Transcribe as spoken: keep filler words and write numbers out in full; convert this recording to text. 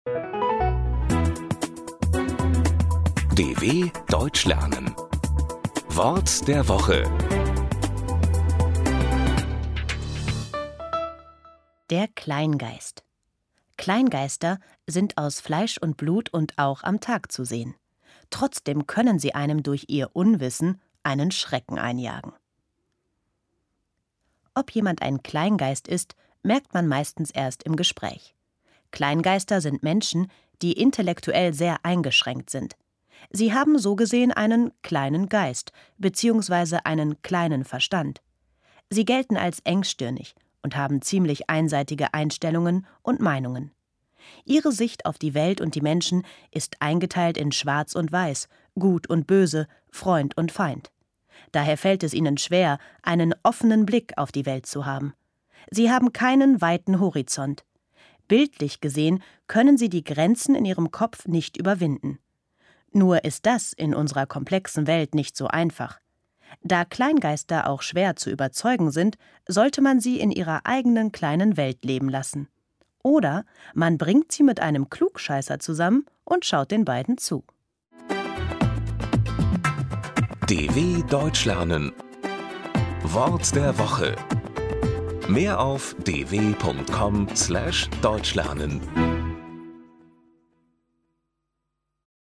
D W Deutsch lernen. Wort der Woche. Der Kleingeist. Kleingeister sind aus Fleisch und Blut und auch am Tag zu sehen. Trotzdem können sie einem durch ihr Unwissen einen Schrecken einjagen. Ob jemand ein Kleingeist ist, merkt man meistens erst im Gespräch. Kleingeister sind Menschen, die intellektuell sehr eingeschränkt sind. Sie haben so gesehen einen kleinen Geist bzw. einen kleinen Verstand. Sie gelten als engstirnig und haben ziemlich einseitige Einstellungen und Meinungen. Ihre Sicht auf die Welt und die Menschen ist eingeteilt in Schwarz und Weiß, Gut und Böse, Freund und Feind. Daher fällt es ihnen schwer, einen offenen Blick auf die Welt zu haben. Sie haben keinen weiten Horizont. Bildlich gesehen können sie die Grenzen in ihrem Kopf nicht überwinden. Nur ist das in unserer komplexen Welt nicht so einfach. Da Kleingeister auch schwer zu überzeugen sind, sollte man sie in ihrer eigenen kleinen Welt leben lassen. Oder man bringt sie mit einem Klugscheißer zusammen und schaut den beiden zu. D W Deutsch lernen. Wort der Woche. Mehr auf d w punkt com slash deutschlernen.